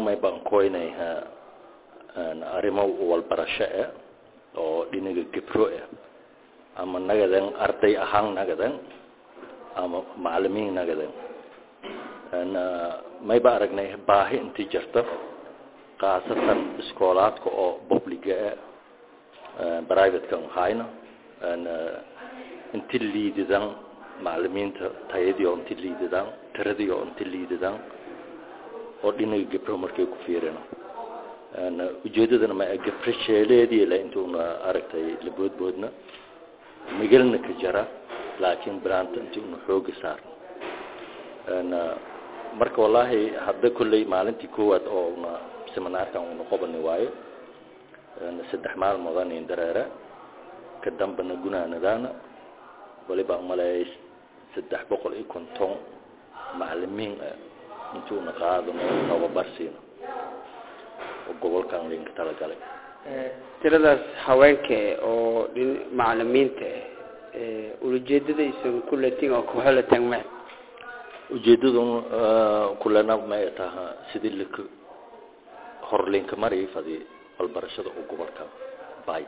ما يبان كوينها أريمو والبرشة أو دينك كبروة أما نجدن أرتي أهان نجدن أما معلمين نجدن أنا ما يباركني باهي أنت جرت خاصة سكولات كأو بوبليكا برايفت كان هاينا أنا أنت اللي دزان معلمين تايديو أنت اللي دزان ترديو أنت اللي دزان ordinary gibromer ke ku fiirina ujeedadana ma gibrisheeleedii la intuuna aragtay laboodboodna migalna ka jara laakiin branta intuuna xooga saar marka wallahi hadda kullay maalintii koowaad oo seminaarkan uu noqonay waayo saddex maalmood in dareera ka dambana gunaanadana waliba malay 350 macallimiin intuu naqaadno tababarsiin oo gobolkan link tala galay tiradaas haweenka oo macallimiinta ujeedada isu kullatiin oo kooxda tagma ujeedadu kullana ma taha sidii lak horlinka maray fadii walbarashada oo gobolka bay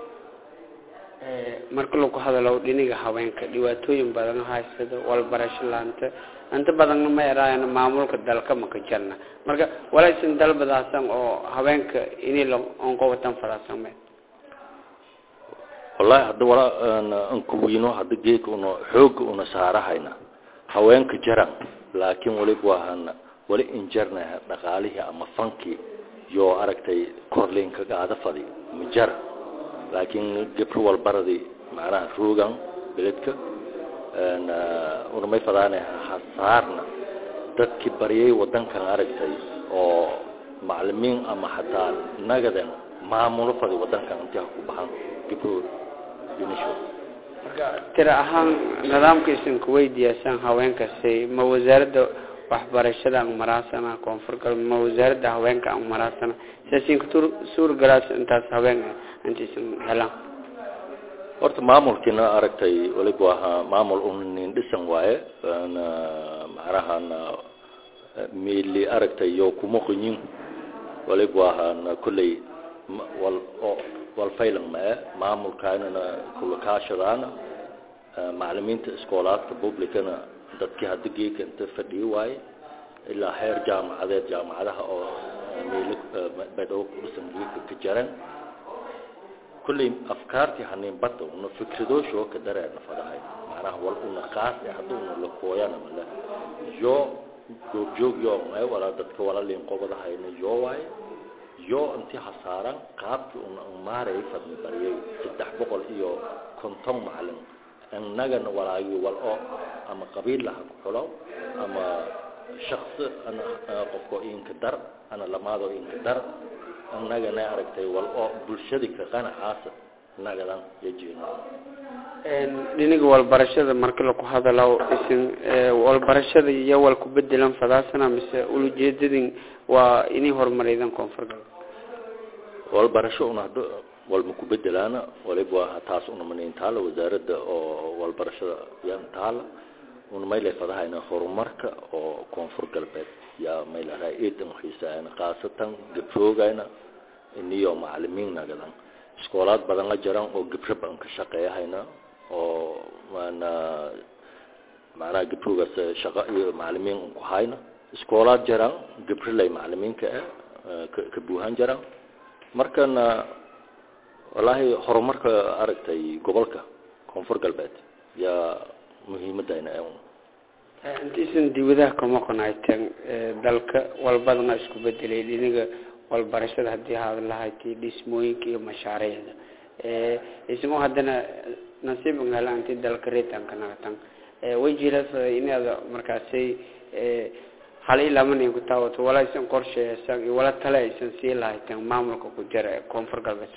marka lagu hadalo dhiniga haweenka dhibaatooyin badan haysado walbarasho laanta anta badan ma yaraan maamulka dalka ma ka jarna marka walaysan dalbadaasan oo haweenka inay on qowatan faraasame wallahi hadda wala aan ku wiino hadda geeko xoog una saarahayna haweenka jaran laakiin wali injarna dhaqaalihi ama fanki yo aragtay korlinka qaada fadi mujar laakiin gabdho walbaradi macnaha roogan beledka una may fadaane hasaarna dadkii bariyay wadankan aragtay oo macallimiin ama hataa nagadan maamulo fadi wadankan inta ku baxan gabdho dinisho marka tira ahaan nidaamkiisan ku weydiisan haweenka say ma wasaaradda waxbarashada maraasana koonfurka ma wasaaradda haweenka maraasana saasin ku suur galaas intaas haweenka intiisan helaan horta maamulkina aragtay waliba maamul nin dhisan waaye macnaha meeli aragtay yo kuma qoyin waliba kullay wal faylan ma maamulkaana kullu kaashadana macallimiinta iskoolaadka publicana dadkii hadda geeka inta fadhiyo waaye ilaa heer jaamacadaha oo meeli badoo kursan geeka ka jaran كل أفكارتي هنين بطل ونفكردو شو كدرة نفرهاي معناه والله قاس يحضرون لكويانا ملا جو يوم ولا دتك ولا اللي نقبض هاي نجواي أنتي حصارا قابل ماري فدني بريء تدح بقول إيو كنتم معلم أن نجن ولا ولا أما قبيل لها كحلو أما شخص أنا قفكو إن كدر أنا لما ذو إن كدر annaga na aragtay wal oo bulshada ka qanacaasa nagadan yajiino dhiniga walbarashada marka la ku hadalo isin walbarashada iyo wal ku bedelan fadaasana mise ujeedadin waa inay horumariyaan koonfurka walbarasho una wal ku bedelana waliba taas una manin taala wasaaradda oo walbarashada yaan taala una meelay fadahayna horumarka oo koonfur galbeed يا ميلا رايتم خيسان خاصة جبروجانا إنيو معلمين نقدن سكولات بدنا جران أو جبرب أنك شقية هنا أو معنا جبروجا شقية معلمين أنك هاينا سكولات جران جبر لي معلمين كبوهان جران مركنا والله هرمرك أركتي قبلك كونفور قلبات يا مهمة دينا يوم intiisan dibadaha kama qanaaytan dalka walbadna isku bedelay dhiniga walbarashada hadii haad lahayd dhismooyinka iyo mashaariicda ismo hadana nasiib ngalaanti dalka reetan kana tan way jirada inaad markaasay hal ilaamay ku taawato wala isan qorsheeysan iyo wala tala isan si lahayd maamulka ku jira koonfur galbeed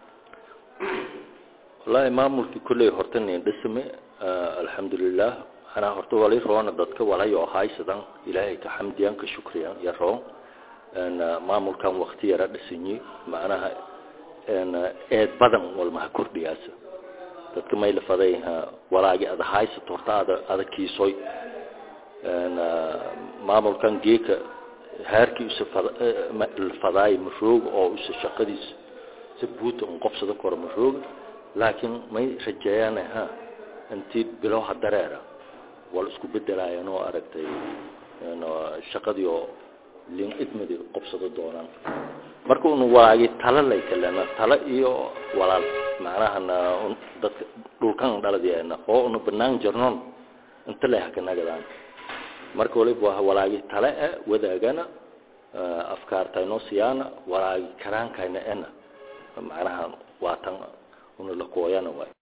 wallahi maamulki kulay hortan dhisme alxamdulillah أنا أرتو ولي رونا ضدك ولا يوهاي سدان إلهي كحمديان كشكريان يا رو أن ما ملكان وقتي رد سني معناها أن بدن والمهكور بياسة ضدك ما يلفظيها ولا جاء هذا هاي ستورتا هذا كيسوي أن ما ملكان جيك هاركي الفضاي مشروق أو شقديس سبوت انقبص ذكر مشروق لكن ما رجعنا ها أنتي بلوها الدرارة والاسكو بدلا ينو أركتي إنه شقديو لين إدمدي قبص الدوران markuu uu waagi tala lay kalama tala iyo walaal macnaha dhulkan dhaladeena oo uu banaan jarnoon inta la hakanagadaan markuu walaagi tala wadaagana afkaartayno siyana walaagi karaankayna macnaha waatan uu la kooyana